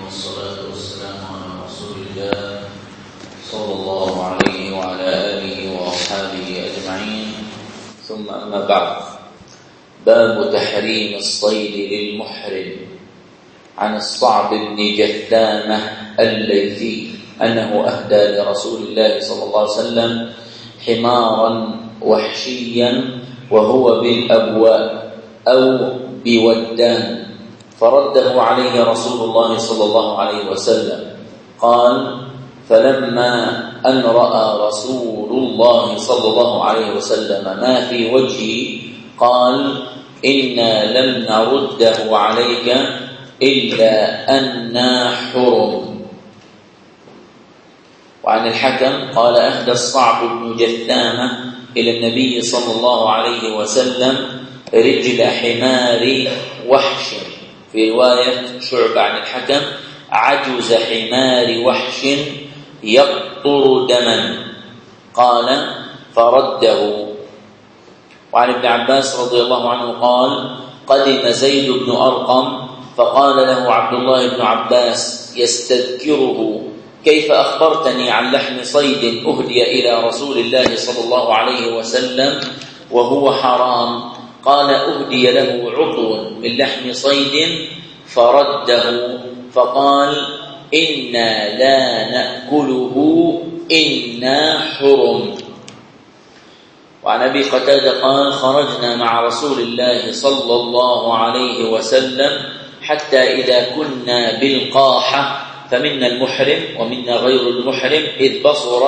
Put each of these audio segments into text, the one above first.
والصلاة والسلام على رسول الله صلى الله عليه وعلى آله وأصحابه أجمعين، ثم أما بعد. باب تحريم الصيد للمحرم. عن الصعب بن جثامة الليثي أنه أهدى لرسول الله صلى الله عليه وسلم حمارا وحشيا وهو بالأبواء أو بودان، فرده عليه رسول الله صلى الله عليه وسلم. قال: فلما أن رأى رسول الله صلى الله عليه وسلم ما في وجهي قال: إنا لم نرده عليك إلا أننا حرم. وعن الحكم قال: أهدى الصعب بن جثامة إلى النبي صلى الله عليه وسلم رجل حمار وحش. في رواية شعبة عن الحكم: عجز حمار وحش يقطر دما. قال: فرده. وعن ابن عباس رضي الله عنه قال: قدم زيد بن أرقم فقال له عبد الله بن عباس يستذكره: كيف أخبرتني عن لحم صيد أهدي إلى رسول الله صلى الله عليه وسلم وهو حرام؟ قال: أهدي له عضو من لحم صيد فرده، فقال: إنا لا نأكله إنا حرم. وعن أبي قتادة قال: خرجنا مع رسول الله صلى الله عليه وسلم حتى إذا كنا بالقاحة فمنا المحرم ومنا غير المحرم، إذ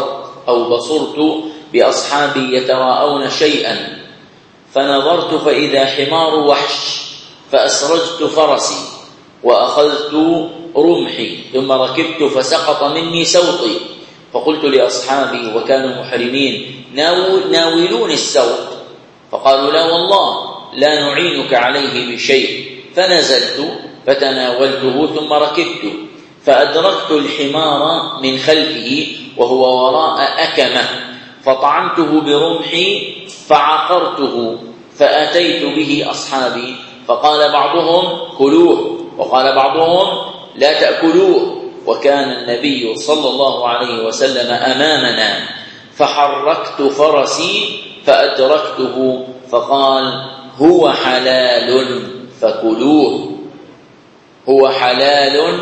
بصرت بأصحابي يتراءون شيئا، فنظرت فإذا حمار وحش، فأسرجت فرسي وأخذت رمحي، ثم ركبت فسقط مني سوطي، فقلت لأصحابي وكانوا محرمين: ناولوني السوط، فقالوا: لا والله لا نعينك عليه بشيء. فنزلت فتناولته ثم ركبت، فأدركت الحمار من خلفه وهو وراء أكمة، فطعنته برمحي فعقرته، فأتيت به أصحابي، فقال بعضهم: كلوه، وقال بعضهم: لا تأكلوه. وكان النبي صلى الله عليه وسلم أمامنا، فحركت فرسي فأدركته، فقال: هو حلال فكلوه، هو حلال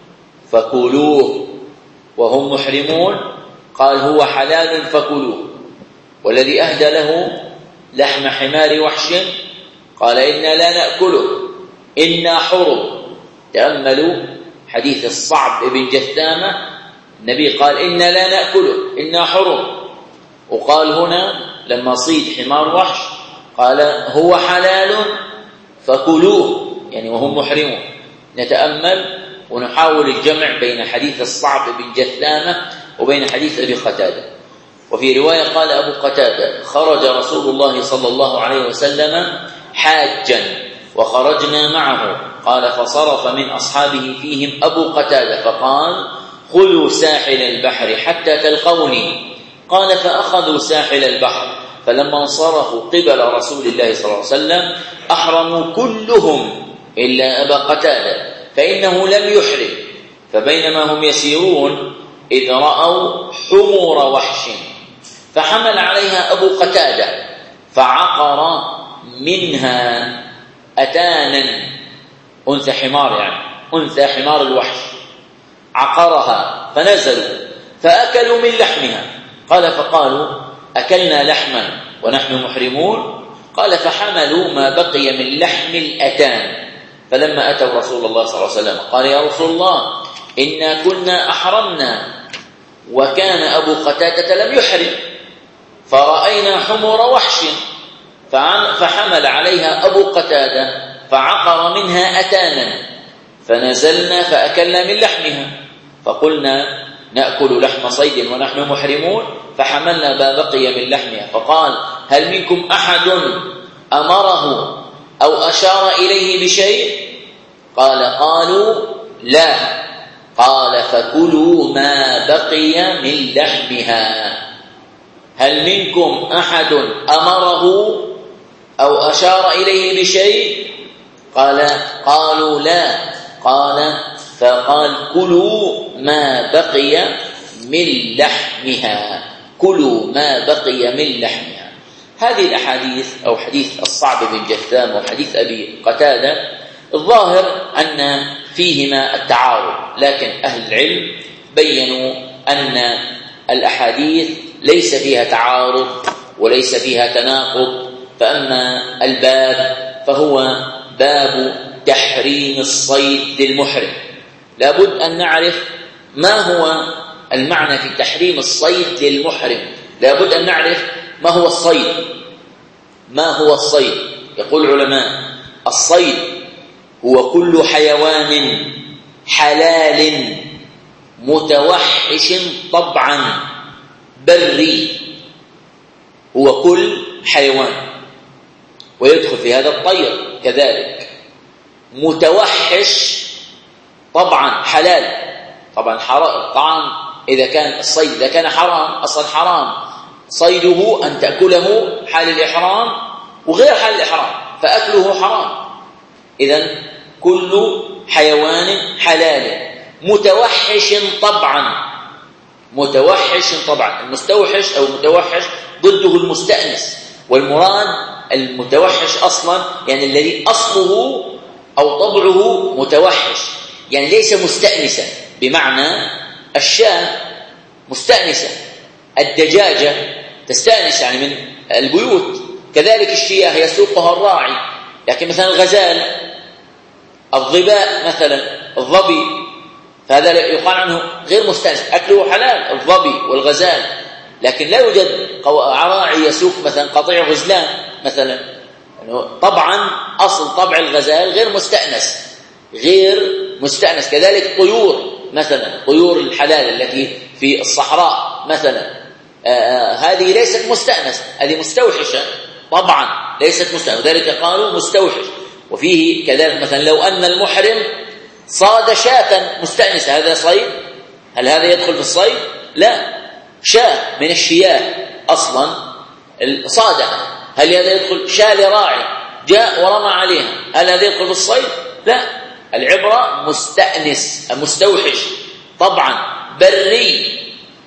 فكلوه. وهم محرمون، قال: هو حلال فكلوه. والذي أهدى له لحم حمار وحش قال: إنا لا نأكله إنا حرم. تأملوا حديث الصعب بن جثامة، النبي قال: إنا لا نأكله إنا حرم، وقال هنا لما صيد حمار وحش قال: هو حلال فكلوه، يعني وهم محرمون. نتأمل ونحاول الجمع بين حديث الصعب بن جثامة وبين حديث أبي قتادة. وفي رواية قال أبو قتادة: خرج رسول الله صلى الله عليه وسلم حاجا وخرجنا معه، قال: فصرف من أصحابه فيهم أبو قتادة فقال: خذوا ساحل البحر حتى تلقوني. قال: فأخذوا ساحل البحر، فلما انصرفوا قبل رسول الله صلى الله عليه وسلم أحرموا كلهم إلا أبا قتادة، فإنه لم يحرم. فبينما هم يسيرون إذ رأوا حمور وحش، فحمل عليها أبو قتادة فعقر منها أتانا، أنثى حمار، يعني أنثى حمار الوحش، عقرها، فنزلوا فأكلوا من لحمها. قال: فقالوا: أكلنا لحما ونحن محرمون؟ قال: فحملوا ما بقي من لحم الأتان، فلما أتوا رسول الله صلى الله عليه وسلم قال: يا رسول الله، إنا كنا أحرمنا وكان أبو قتادة لم يحرم، فرأينا حمر وحش، فحمل عليها أبو قتادة فعقر منها أتانا، فنزلنا فأكلنا من لحمها، فقلنا: نأكل لحم صيد ونحن محرمون؟ فحملنا ما بقي من لحمها. فقال: هل منكم أحد أمره أو أشار إليه بشيء؟ قالوا: لا. قال: فكلوا ما بقي من لحمها. هل منكم أحد أمره أو أشار إليه بشيء؟ قالوا: لا. قال: فقال كلوا ما بقي من لحمها، كلوا ما بقي من لحمها. هذه الأحاديث أو حديث الصعب بن جثام وحديث أبي قتادة الظاهر أن فيهما التعارض، لكن أهل العلم بيّنوا أن الأحاديث ليس فيها تعارض وليس فيها تناقض. فأما الباب فهو باب تحريم الصيد للمحرم. لابد أن نعرف ما هو المعنى في تحريم الصيد للمحرم، لابد أن نعرف ما هو الصيد. ما هو الصيد؟ يقول العلماء: الصيد هو كل حيوان حلال متوحش طبعا بري، هو كل حيوان، ويدخل في هذا الطير كذلك، متوحش طبعا حلال. طبعا الطعام إذا كان الصيد إذا كان حرام، أصلا حرام صيده أن تأكله حال الإحرام وغير حال الإحرام، فأكله حرام. إذن كل حيوان حلال متوحش طبعا، متوحش طبعا. المستوحش أو المتوحش ضده المستأنس، والمراد المتوحش أصلا يعني الذي أصله أو طبعه متوحش، يعني ليس مستأنسا، بمعنى الشاة مستأنسة، الدجاجة تستأنس يعني من البيوت، كذلك الشياه يسوقها الراعي. لكن مثلا الغزال، الظباء مثلا، الظبي، فهذا يقال عنه غير مستأنس، أكله حلال الظبي والغزال، لكن لا يوجد راعي يسوق مثلا قطيع غزلان مثلا. طبعا أصل طبع الغزال غير مستأنس، غير مستأنس. كذلك طيور مثلا، طيور الحلال التي في الصحراء مثلا، هذه ليست مستأنس، هذه مستوحشة طبعا، ليست مستأنس، وذلك قالوا مستوحش. وفيه كذلك مثلا لو أن المحرم صاد شاة مستأنسة، هذا صيد؟ هل هذا يدخل في الصيد؟ لا، شاة من الشياه أصلا صادها، هل هذا يدخل؟ شاة لراعي جاء ورمى عليها، هل هذا يدخل في الصيد؟ لا، العبرة مستأنس مستوحش طبعا بري،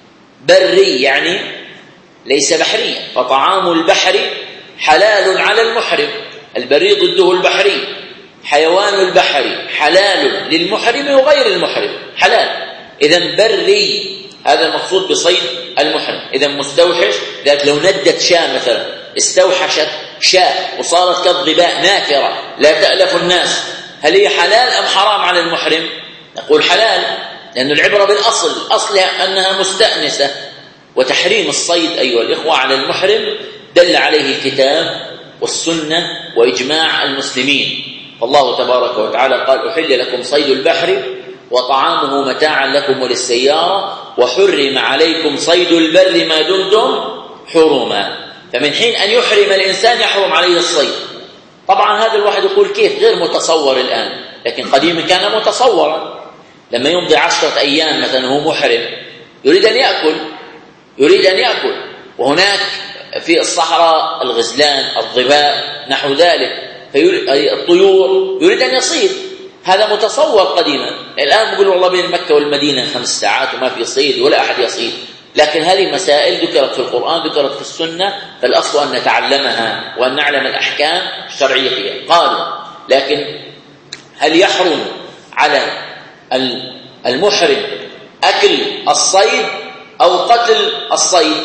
بري يعني ليس بحريا، فطعام البحر حلال على المحرم، البري ضده البحري، حيوان البحر حلال للمحرم وغير المحرم حلال. إذن بري هذا المقصود بصيد المحرم. إذن مستوحش، لكن لو ندت شاة مثلا، استوحشت شاة وصارت كالظباء نافرة لا تألف الناس، هل هي حلال أم حرام على المحرم؟ نقول حلال، لأن العبرة بالأصل، أصلها أنها مستأنسة. وتحريم الصيد أيها الإخوة على المحرم دل عليه الكتاب والسنة وإجماع المسلمين. فالله تبارك وتعالى قال: أحل لكم صيد البحر وطعامه متاعا لكم وللسيارة وحرم عليكم صيد البر ما دمتم حرما. فمن حين أن يحرم الإنسان يحرم عليه الصيد. طبعا هذا الواحد يقول كيف؟ غير متصور الآن، لكن قديما كان متصورا. لما يمضي 10 أيام مثلا هو محرم يريد أن يأكل، يريد أن يأكل، وهناك في الصحراء الغزلان، الظباء، نحو ذلك، الطيور، يريد أن يصيد. هذا متصور قديما. الآن بيقول والله بين مكة والمدينة 5 ساعات وما في صيد ولا أحد يصيد. لكن هذه مسائل ذكرت في القرآن، ذكرت في السنة، فالأصل أن نتعلمها وأن نعلم الأحكام الشرعية فيها. قالوا: لكن هل يحرم على المحرم أكل الصيد أو قتل الصيد؟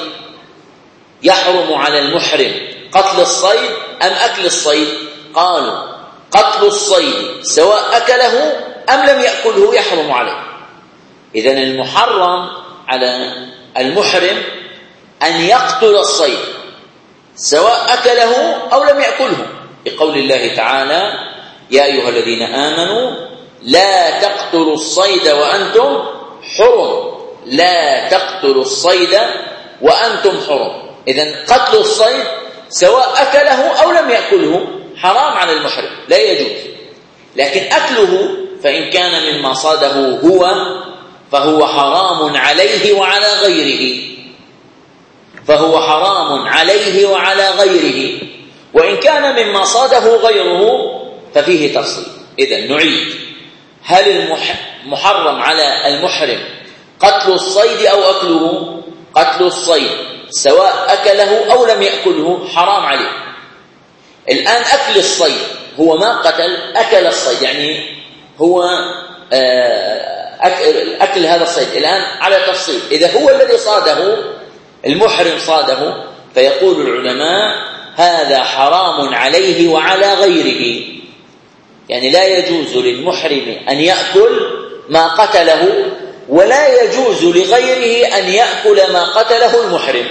يحرم على المحرم قتل الصيد أم أكل الصيد؟ قالوا: قتل الصيد سواء أكله أم لم يأكله يحرم عليه. إذن المحرم على المحرم أن يقتل الصيد سواء أكله أو لم يأكله، بقول الله تعالى: يا أيها الذين آمنوا لا تقتلوا الصيد وأنتم حرم، لا تقتلوا الصيد وأنتم حرم. إذن قتل الصيد سواء أكله أو لم يأكله حرام على المحرم، لا يجوز. لكن أكله فإن كان مما صاده هو فهو حرام عليه وعلى غيره، فهو حرام عليه وعلى غيره. وإن كان مما صاده غيره ففيه تفصيل. إذن نعيد: هل محرم على المحرم قتل الصيد أو أكله؟ قتل الصيد، سواء أكله أو لم يأكله حرام عليه. الآن أكل الصيد هو ما قتل، أكل الصيد، يعني هو أكل هذا الصيد. الآن على تفصيل، إذا هو الذي صاده المحرم صاده، فيقول العلماء هذا حرام عليه وعلى غيره، يعني لا يجوز للمحرم أن يأكل ما قتله، ولا يجوز لغيره أن يأكل ما قتله المحرم.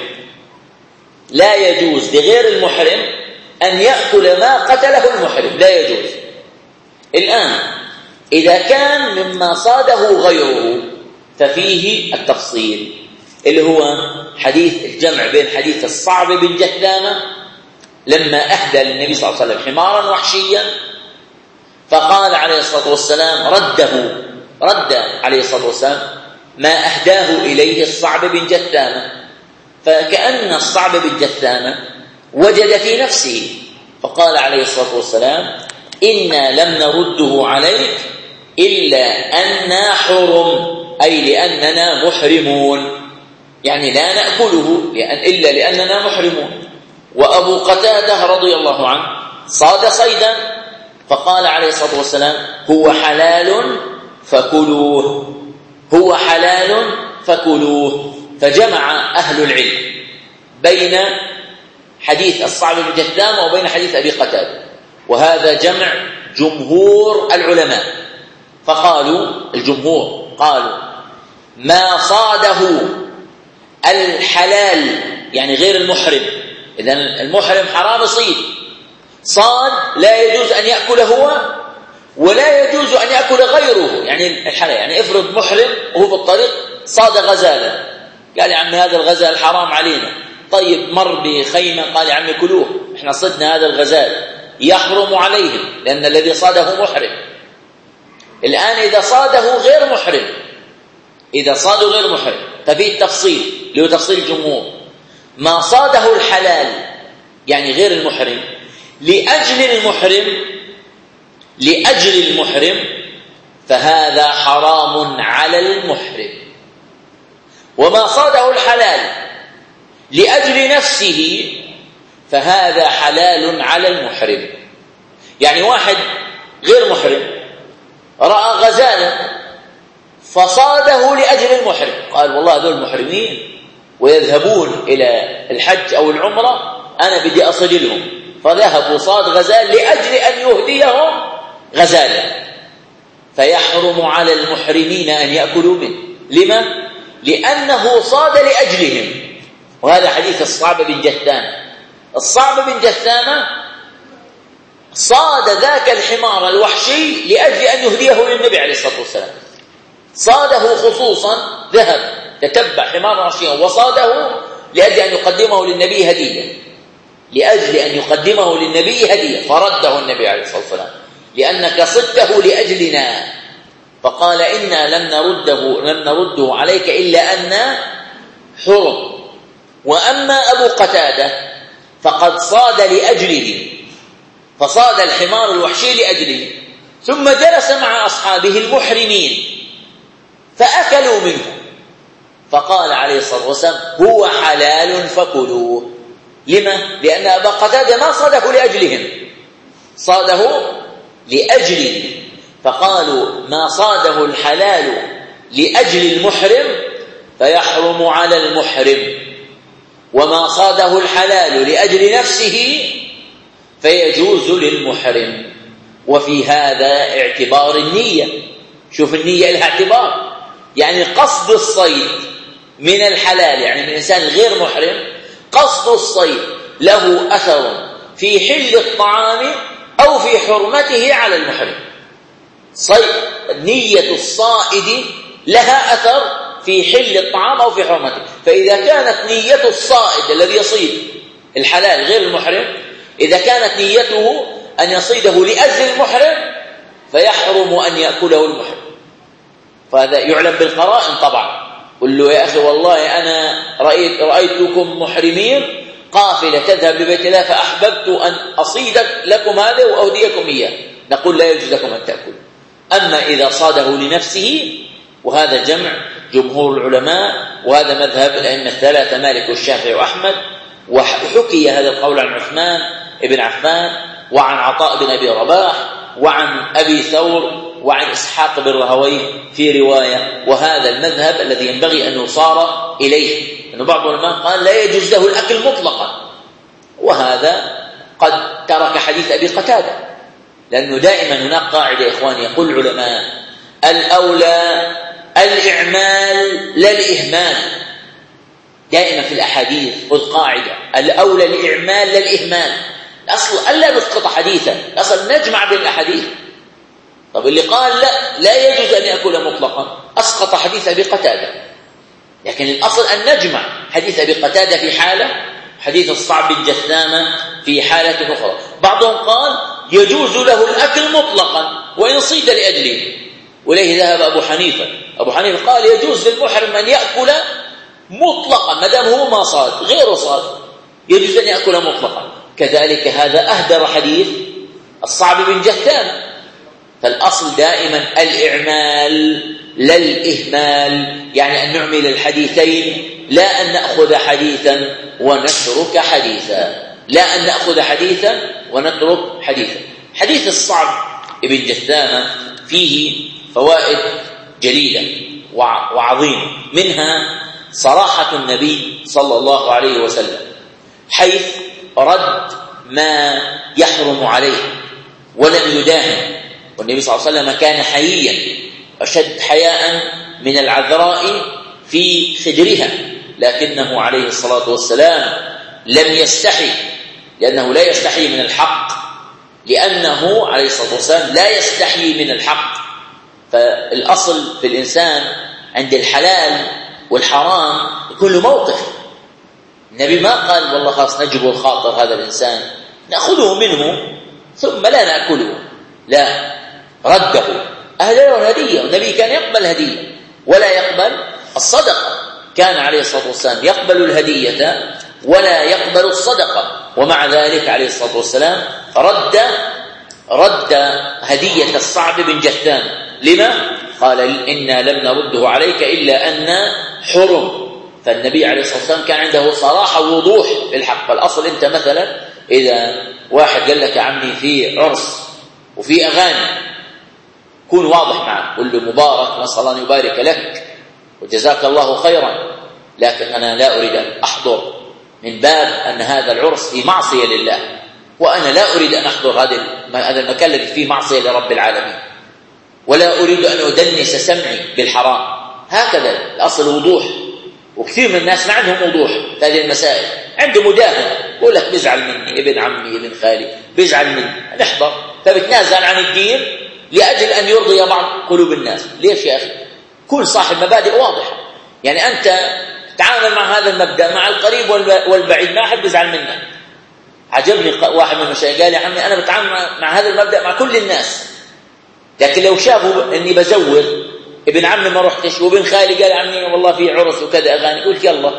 لا يجوز لغير المحرم أن يأكل ما قتله المحرم، لا يجوز. الآن إذا كان مما صاده غيره ففيه التفصيل، اللي هو حديث الجمع بين حديث الصعب بن جثامة لما أهدى للنبي صلى الله عليه وسلم حمارا وحشيا، فقال عليه الصلاة والسلام رد عليه الصلاة والسلام ما أهداه إليه الصعب بن جثامة، فكأن الصعب بن جثامة وجد في نفسه، فقال عليه الصلاة والسلام إنا لم نرده عليك إلا أننا حرم، أي لأننا محرمون، يعني لا نأكله إلا لأننا محرمون. وأبو قتادة رضي الله عنه صاد صيدا فقال عليه الصلاة والسلام هو حلال فكلوه، هو حلال فكلوه. فجمع أهل العلم بين حديث الصعب بن جثامة وبين حديث أبي قتادة، وهذا جمع جمهور العلماء. فقالوا الجمهور قالوا ما صاده الحلال، يعني غير المحرم، إذن المحرم حرام صيد، صاد لا يجوز أن يأكل هو ولا يجوز أن يأكل غيره، يعني الحلال، يعني افرض محرم وهو في الطريق صاد غزالا، قال يا عمي هذا الغزال حرام علينا، طيب مر بخيمة قال يا عمي كلوه احنا صدنا هذا الغزال، يحرم عليهم لأن الذي صاده محرم. الآن إذا صاده غير محرم، إذا صاده غير محرم ففيه التفصيل اللي هو تفصيل الجمهور، ما صاده الحلال يعني غير المحرم لأجل المحرم فهذا حرام على المحرم، وما صاده الحلال لأجل نفسه فهذا حلال على المحرم. يعني واحد غير محرم رأى غزالا فصاده لأجل المحرم، قال والله هذول محرمين ويذهبون إلى الحج أو العمرة، أنا بدي أصل لهم، فذهب وصاد غزال لأجل أن يهديهم غزالا، فيحرم على المحرمين أن يأكلوا منه. لما؟ لأنه صاد لأجلهم. وهذا حديث الصعب بن جثامة. الصعب بن جثامة صاد ذاك الحمار الوحشي لأجل أن يهديه للنبي عليه الصلاة والسلام، صاده خصوصا، ذهب تتبع حمار وحشيا وصاده لأجل أن يقدمه للنبي هدية، لأجل أن يقدمه للنبي هدية، فرده النبي عليه الصلاة والسلام لأنك صدته لأجلنا، فقال إنا لم نرده عليك إلا أن حرم. وأما أبو قتادة فقد صاد لأجله، فصاد الحمار الوحشي لأجله، ثم جلس مع أصحابه المحرمين فأكلوا منه، فقال عليه الصلاة والسلام هو حلال فكلوه. لما؟ لأن أبا قتادة ما صاده لأجلهم، صاده لأجله، فقالوا ما صاده الحلال لأجل المحرم فيحرم على المحرم، وما صاده الحلال لأجل نفسه فيجوز للمحرم. وفي هذا اعتبار النية، شوف النية لها اعتبار، يعني قصد الصيد من الحلال، يعني من إنسان غير محرم، قصد الصيد له أثر في حل الطعام أو في حرمته على المحرم. نية الصائد لها أثر في حل الطعام أو في حرمته، فإذا كانت نية الصائد الذي يصيد الحلال غير المحرم، إذا كانت نيته أن يصيده لأجل المحرم فيحرم أن يأكله المحرم، فهذا يعلم بالقرائن طبعا. قل له يا أخي والله أنا رأيتكم محرمين قافلة تذهب لبيت الله فأحببت أن أصيد لكم هذا وأهديكم إياه، نقول لا يجوز لكم أن تأكلوا. أما إذا صاده لنفسه، وهذا جمع جمهور العلماء، وهذا مذهب الأئمة الثلاثة مالك والشافعي وأحمد. وحكي هذا القول عن عثمان بن عفان وعن عطاء بن أبي رباح وعن أبي ثور وعن إسحاق بن راهويه في رواية. وهذا المذهب الذي ينبغي أن يصار إليه، أن بعض العلماء قال لا يجوز له الأكل مطلقا، وهذا قد ترك حديث أبي قتادة، لأنه دائما هناك قاعدة يا إخواني، يقول العلماء الأولى الإعمال لا الإهمال. دائما في الأحاديث خذ قاعدة، الأولى الإعمال لا الإهمال. الأصل ألا نسقط حديثا، الأصل نجمع بين الأحاديث. طب اللي قال لا يجوز أن يأكل مطلقا أسقط حديث أبي قتادة، لكن الأصل أن نجمع حديث أبي قتادة في حالة، حديث الصعب بن جثامة في حالة أخرى. بعضهم قال يجوز له الأكل مطلقا وإن صيد لأجله، وإليه ذهب أبو حنيفة. أبو حنيفة قال يجوز للمحرم أن يأكل مطلقا ما دام هو ما صاد، غيره صاد يجوز أن يأكل مطلقا. كذلك هذا أهدر حديث الصعب بن جثامة. فالأصل دائما الإعمال لا الإهمال، يعني أن نعمل الحديثين، لا أن نأخذ حديثا ونترك حديثا، لا أن نأخذ حديثا ونترك حديثا. حديث الصعب بن جثامة فيه فوائد جليلة وعظيمة، منها صراحة النبي صلى الله عليه وسلم حيث رد ما يحرم عليه ولم يداهن. والنبي صلى الله عليه وسلم كان حييا أشد حياء من العذراء في خدرها، لكنه عليه الصلاة والسلام لم يستحي، لأنه لا يستحي من الحق، لأنه عليه الصلاة والسلام لا يستحي من الحق. فالأصل في الإنسان عند الحلال والحرام يكون له موقف. النبي ما قال والله خلاص نجبر خاطر هذا الإنسان نأخذه منه ثم لا نأكله، لا، رده، أهل له الهدية. والنبي كان يقبل هدية ولا يقبل الصدقة، كان عليه الصلاة والسلام يقبل الهدية ولا يقبل الصدقة، ومع ذلك عليه الصلاة والسلام رد هدية الصعب بن جثام. لما؟ قال إنا لم نرده عليك إلا أن حرم. فالنبي عليه الصلاة والسلام كان عنده صراحة ووضوح في الحق. فالأصل أنت مثلا إذا واحد قال لك عمي في عرس وفي أغاني، كون واضح معه، قل له مبارك، نسأل الله أن يبارك لك وجزاك الله خيرا، لكن أنا لا أريد أن أحضر من باب أن هذا العرس في معصية لله، وأنا لا أريد أن أحضر هذا المكان الذي فيه معصية لرب العالمين، ولا أريد أن أدنس سمعي بالحرام. هكذا الأصل وضوح. وكثير من الناس ما عندهم وضوح في هذه المسائل، عنده مداهن، يقول لك بيزعل مني ابن عمي ابن خالي بيزعل مني، نحضر، فبتنازل عن الدين لأجل أن يرضي بعض قلوب الناس. ليش يا أخي؟ كل صاحب مبادئ واضح. يعني أنت تعامل مع هذا المبدأ مع القريب والبعيد، ما أحد يزعل منك. عجبني واحد من المشايخ قال يا عمي أنا بتعامل مع هذا المبدأ مع كل الناس، لكن لو شافوا أني بزور ابن عمي ما رحتش وابن خالي قال عمي والله في عرس وكذا أغاني، قلت يلا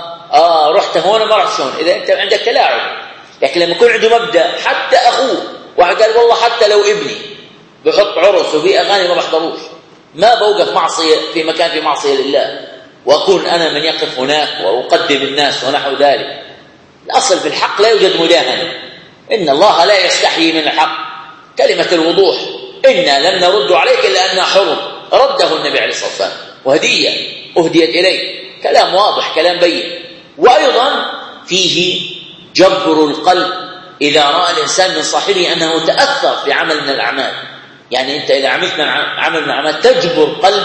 رحت هون ما رحت شون، إذا أنت عندك تلاعب. لكن لما يكون عنده مبدأ، حتى أخوه واحد قال والله حتى لو ابني بحط عرس وفي أغاني ما بحضروش، ما بوقف معصية في مكان في معصية لله، وأكون أنا من يقف هناك وأقدم الناس ونحو ذلك. الأصل في الحق لا يوجد مداهنة، إن الله لا يستحيي من الحق. كلمة الوضوح، إنا لم نرد عليك إلا أنها حرم، رده النبي عليه الصلاة والسلام، وهدية أهديت إليه، كلام واضح، كلام بين. وأيضا فيه جبر القلب إذا رأى الإنسان من صاحبه أنه تأثر في عمل من الأعمال. يعني أنت إذا عملت عمل من الأعمال تجبر قلب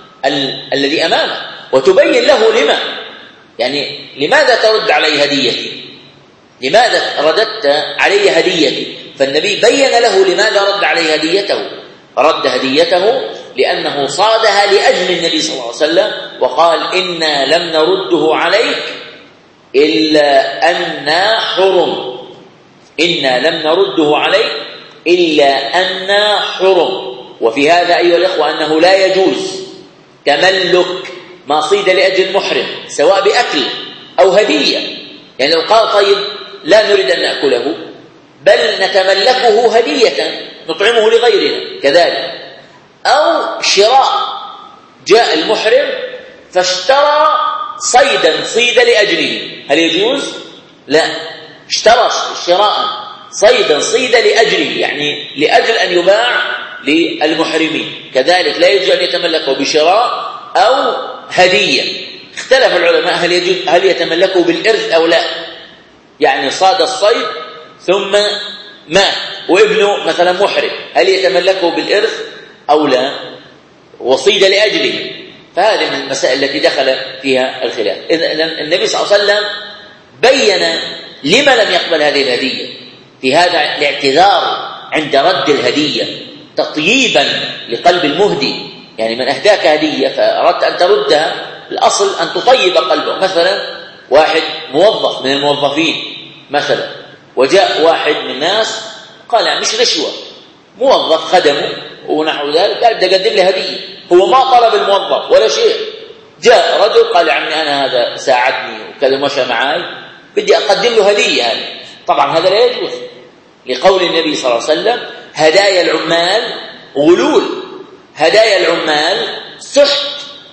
الذي أمامك وتبين له لما، يعني لماذا ترد علي هديتي، لماذا رددت علي هديتي. فالنبي بين له لماذا رد عليه هديته، رد هديته لأنه صادها لأجل النبي صلى الله عليه وسلم، وقال إنا لم نرده عليك إلا أننا حرم، إنا لم نرده عليك إلا أننا حرم. وفي هذا أيها الإخوة أنه لا يجوز تملك ما صيد لأجل محرم سواء بأكل أو هدية. يعني لو قال طيب لا نريد أن نأكله بل نتملكه هدية نطعمه لغيرنا كذلك، أو شراء، جاء المحرم فاشترى صيدا صيد لأجله، هل يجوز؟ لا، اشترى شراء صيدا صيد لأجله، يعني لأجل أن يباع للمحرمين، كذلك لا يجوز أن يتملكه بشراء أو هدية. اختلف العلماء هل يتملكه بالإرث أو لا، يعني صاد الصيد ثم مات وابنه مثلا محرم، هل يتملكه بالإرث أو لا؟ وصيد لأجله، فهذه من المسائل التي دخل فيها الخلاف. إذن النبي صلى الله عليه وسلم بين لما لم يقبل هذه الهدية في هذا الاعتذار عند رد الهدية تطييبا لقلب المهدي، يعني من أهداك هدية فأردت أن تردها، الأصل أن تطيب قلبه. مثلا واحد موظف من الموظفين مثلا، وجاء واحد من الناس قال مش رشوة، موظف خدمه ونحو ذلك، قال بدي أقدم له هدية، هو ما طلب الموظف ولا شيء، جاء رجل قال يا عمي أنا هذا ساعدني وكذا مشى معي، بدي أقدم له هدية هذه. طبعا هذا لا يجوز، لقول النبي صلى الله عليه وسلم هدايا العمال غلول، هدايا العمال سحت،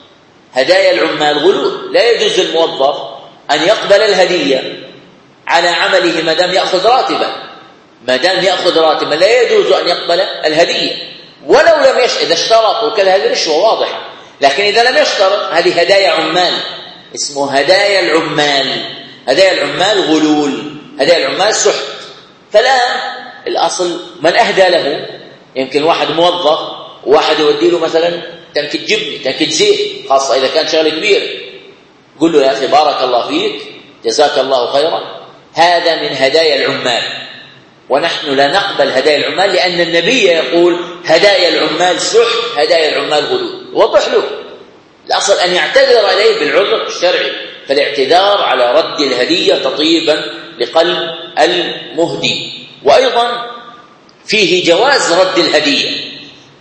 هدايا العمال غلول، لا يجوز الموظف أن يقبل الهدية على عمله ما دام يأخذ راتبا، ما دام يأخذ راتبا لا يجوز أن يقبل الهدية ولو لم إذا اشترط وكذا، هذه رشوة واضحة. لكن إذا لم يشترط هذه هدايا عمال، اسمه هدايا العمال، هدايا العمال غلول، هدايا العمال سحت. فالآن الأصل من أهدى له، يمكن واحد موظف وواحد يودي له مثلا تنكة جبنة تنكة زيت، خاصة إذا كان شغل كبير، قل له يا أخي بارك الله فيك جزاك الله خيرا، هذا من هدايا العمال، ونحن لا نقبل هدايا العمال، لأن النبي يقول هدايا العمال سحت، هدايا العمال غلول. وضح له الأصل أن يعتذر إليه بالعذر الشرعي، فالاعتذار على رد الهدية تطيبا لقلب المهدي. وأيضا فيه جواز رد الهدية،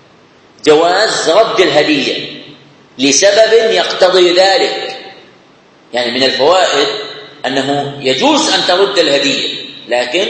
جواز رد الهدية لسبب يقتضي ذلك، يعني من الفوائد أنه يجوز أن ترد الهدية لكن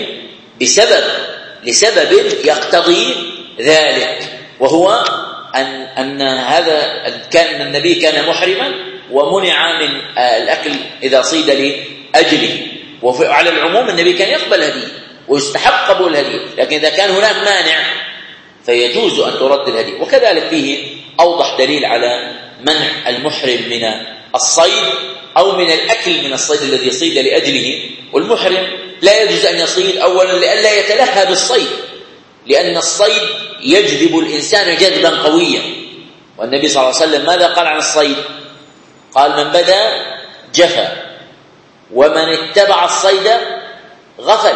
لسبب يقتضي ذلك، وهو أن هذا كان النبي كان محرما ومنع من الأكل إذا صيد لأجله، وعلى العموم النبي كان يقبل هدية ويستحق قبول الهدية، لكن إذا كان هناك مانع فيجوز أن ترد الهدية. وكذلك فيه أوضح دليل على منع المحرم من الصيد أو من الأكل من الصيد الذي صيد لأجله. والمحرم لا يجوز أن يصيد أولا لئلا يتلهى بالصيد، لأن الصيد يجذب الإنسان جذبا قويا، والنبي صلى الله عليه وسلم ماذا قال عن الصيد؟ قال من بدا جفا، ومن اتبع الصيد غفل،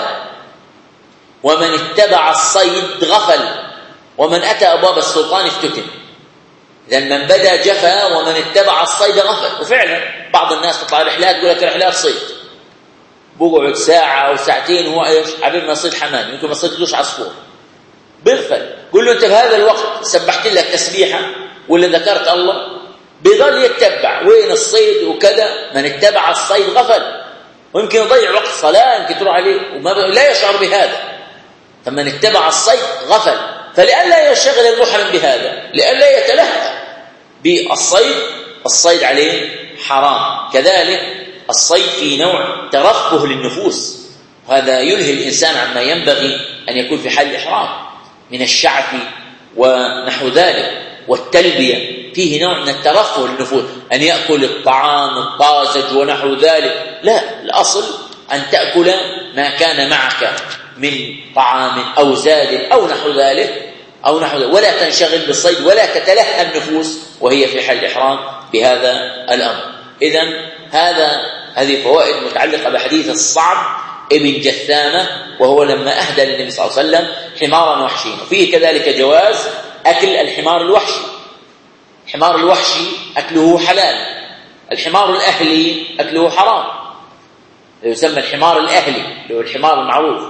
ومن اتبع الصيد غفل، ومن أتى أبواب السلطان افتتن. إذن من بدا جفا ومن اتبع الصيد غفل. وفعلا بعض الناس تطلع رحلات يقول لك رحلات صيد، بقعد ساعة أو ساعتين هو إيش عبين ما يصيد حمام، يمكن ما يصيدلوش عصفور، بيغفل. قل له أنت في هذا الوقت سبحت لك تسبيحة ولا ذكرت الله، بيظل يتبع وين الصيد وكذا. من اتبع الصيد غفل، ويمكن يضيع وقت صلاة يمكن تروح عليه لا يشعر بهذا. فمن اتبع الصيد غفل، فلئلا يشغل المحرم بهذا، لئلا يتلهى بالصيد، الصيد عليه حرام. كذلك الصيد في نوع ترفه للنفوس، هذا يلهي الإنسان عما ينبغي أن يكون في حال الإحرام من الشعث ونحو ذلك، والتلبية فيه نوع من الترفه للنفوس، أن يأكل الطعام الطازج ونحو ذلك. لا، الأصل أن تأكل ما كان معك من طعام أو زاد أو نحو ذلك ولا تنشغل بالصيد ولا تتلهى النفوس وهي في حال الإحرام بهذا الأمر. إذن هذه فوائد متعلقة بحديث الصعب ابن جثامة، وهو لما أهدى للنبي صلى الله عليه وسلم حمارا وحشيا. وفيه كذلك جواز أكل الحمار الوحشي. الحمار الوحشي أكله حلال، الحمار الأهلي أكله حرام، يسمى الحمار الأهلي اللي هو الحمار المعروف،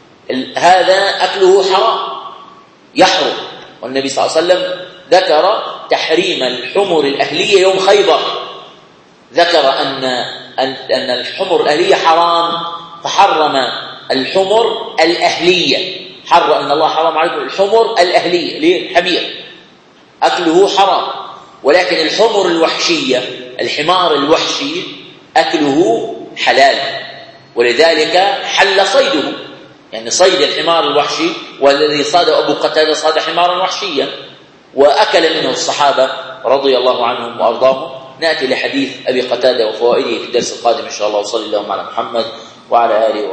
هذا أكله حرام يحرم. والنبي صلى الله عليه وسلم ذكر تحريم الحمر الأهلية يوم خيبر، ذكر أن الحمر الأهلية حرام، فحرم الحمر الأهلية، أن الله حرم عليكم الحمر الأهلية، ليه؟ الحمير أكله حرام، ولكن الحمر الوحشية، الحمار الوحشي أكله حلال، ولذلك حل صيده، يعني صيد الحمار الوحشي، والذي صاد أبو قتادة صاد حمارا وحشيا وأكل منه الصحابة رضي الله عنهم وأرضاهم. نأتي لحديث أبي قتادة وفوائده في الدرس القادم إن شاء الله. وصلى اللهم على محمد وعلى آله